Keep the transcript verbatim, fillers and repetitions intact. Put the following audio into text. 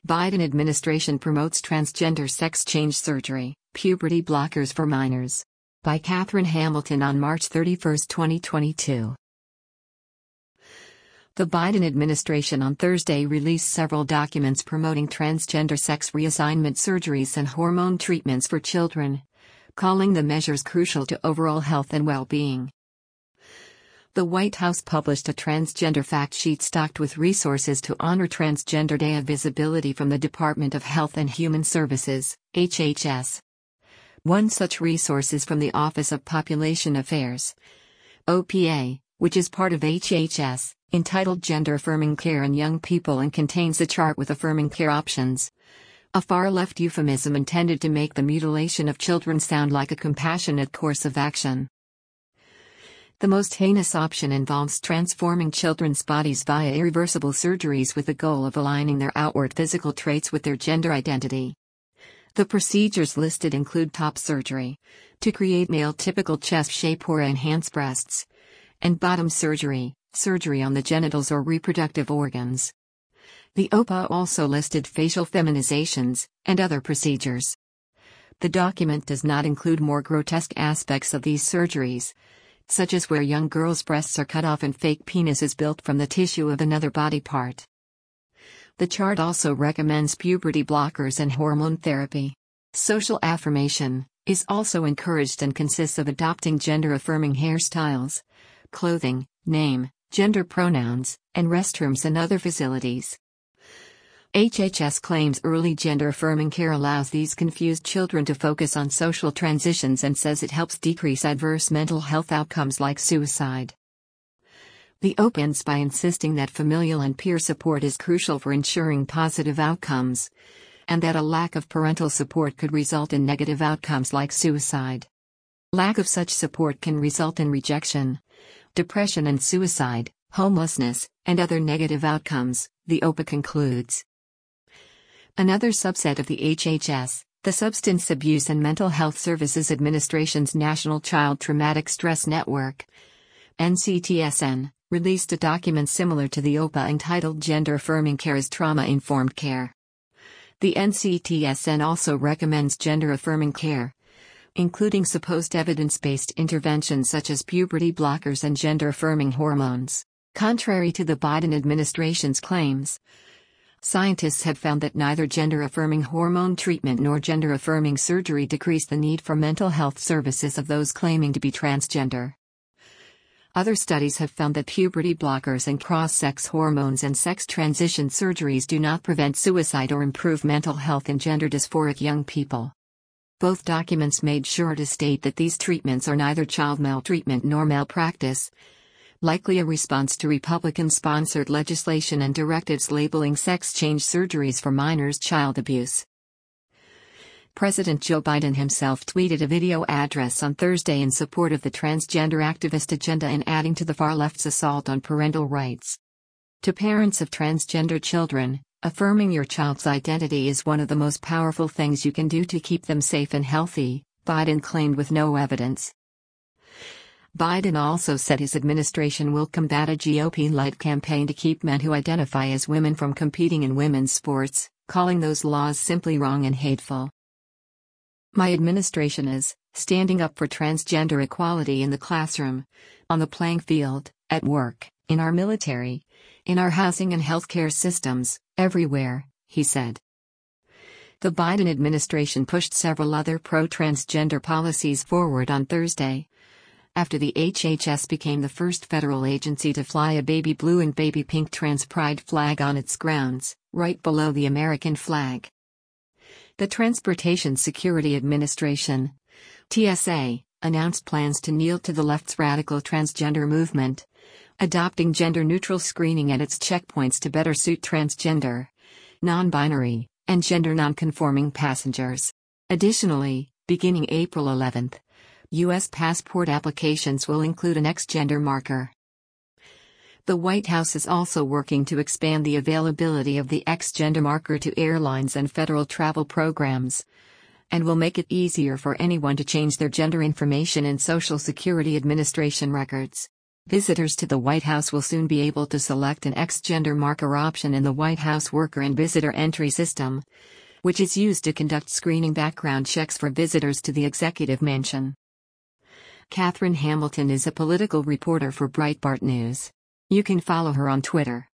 Biden administration promotes transgender sex change surgery, puberty blockers for minors. By Catherine Hamilton on March thirty-first, twenty twenty-two. The Biden administration on Thursday released several documents promoting transgender sex reassignment surgeries and hormone treatments for children, calling the measures crucial to overall health and well-being. The White House published a transgender fact sheet stocked with resources to honor Transgender Day of Visibility from the Department of Health and Human Services, H H S. One such resource is from the Office of Population Affairs, O P A, which is part of H H S, entitled Gender Affirming Care in Young People and contains a chart with affirming care options. A far-left euphemism intended to make the mutilation of children sound like a compassionate course of action. The most heinous option involves transforming children's bodies via irreversible surgeries with the goal of aligning their outward physical traits with their gender identity. The procedures listed include top surgery, to create male-typical chest shape or enhance breasts, and bottom surgery, surgery on the genitals or reproductive organs. The O P A also listed facial feminizations, and other procedures. The document does not include more grotesque aspects of these surgeries, such as where young girls' breasts are cut off and fake penis is built from the tissue of another body part. The chart also recommends puberty blockers and hormone therapy. Social affirmation is also encouraged and consists of adopting gender-affirming hairstyles, clothing, name, gender pronouns, and restrooms and other facilities. H H S claims early gender-affirming care allows these confused children to focus on social transitions and says it helps decrease adverse mental health outcomes like suicide. The opens by insisting that familial and peer support is crucial for ensuring positive outcomes, and that a lack of parental support could result in negative outcomes like suicide. Lack of such support can result in rejection, depression and suicide, homelessness, and other negative outcomes, the O P A concludes. Another subset of the H H S, the Substance Abuse and Mental Health Services Administration's National Child Traumatic Stress Network, N C T S N, released a document similar to the O P A entitled Gender Affirming Care as Trauma-Informed Care. The N C T S N also recommends gender-affirming care, including supposed evidence-based interventions such as puberty blockers and gender-affirming hormones. Contrary to the Biden administration's claims, scientists have found that neither gender-affirming hormone treatment nor gender-affirming surgery decrease the need for mental health services of those claiming to be transgender. Other studies have found that puberty blockers and cross-sex hormones and sex transition surgeries do not prevent suicide or improve mental health in gender dysphoric young people. Both documents made sure to state that these treatments are neither child maltreatment nor malpractice, likely a response to Republican-sponsored legislation and directives labeling sex change surgeries for minors child abuse. President Joe Biden himself tweeted a video address on Thursday in support of the transgender activist agenda and adding to the far left's assault on parental rights. To parents of transgender children, affirming your child's identity is one of the most powerful things you can do to keep them safe and healthy, Biden claimed with no evidence. Biden also said his administration will combat a G O P-led campaign to keep men who identify as women from competing in women's sports, calling those laws simply wrong and hateful. My administration is standing up for transgender equality in the classroom, on the playing field, at work, in our military, in our housing and healthcare systems, everywhere, he said. The Biden administration pushed several other pro-transgender policies forward on Thursday, after the H H S became the first federal agency to fly a baby blue and baby pink trans pride flag on its grounds, right below the American flag. The Transportation Security Administration, T S A, announced plans to kneel to the left's radical transgender movement, adopting gender-neutral screening at its checkpoints to better suit transgender, non-binary, and gender-nonconforming passengers. Additionally, beginning April eleventh, U S passport applications will include an X-gender marker. The White House is also working to expand the availability of the X-gender marker to airlines and federal travel programs, and will make it easier for anyone to change their gender information in Social Security Administration records. Visitors to the White House will soon be able to select an X-gender marker option in the White House Worker and Visitor Entry System, which is used to conduct screening background checks for visitors to the Executive Mansion. Catherine Hamilton is a political reporter for Breitbart News. You can follow her on Twitter